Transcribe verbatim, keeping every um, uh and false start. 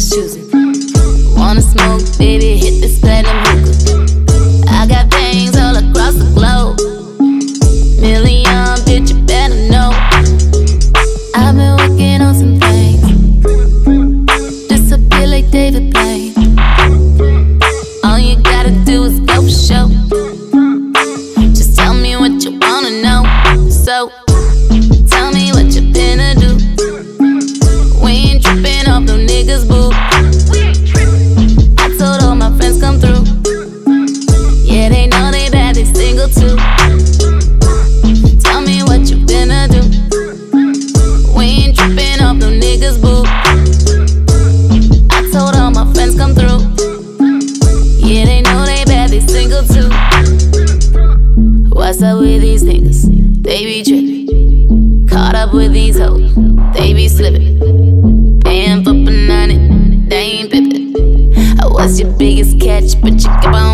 just choosing. Wanna smoke, baby, hit this platinum hookah. I got veins all across the globe. Million, bitch, you better know. I've been working on some things. Disappear like David Blaine. All you gotta do is go for show. Just tell me what you wanna know. So, tell me what you finna do. We ain't trippin' off them niggas, boo. I told all my friends come through. Yeah, they know they bad, they single too. Tell me what you finna do. We ain't trippin' off them niggas, boo. I told all my friends come through. Yeah, they know they bad, they single too. What's up with these niggas? They be trippin'. Caught up with these hoes, they be slippin'. Paying for banana, they ain't pippin'. I was your biggest catch, but you kept on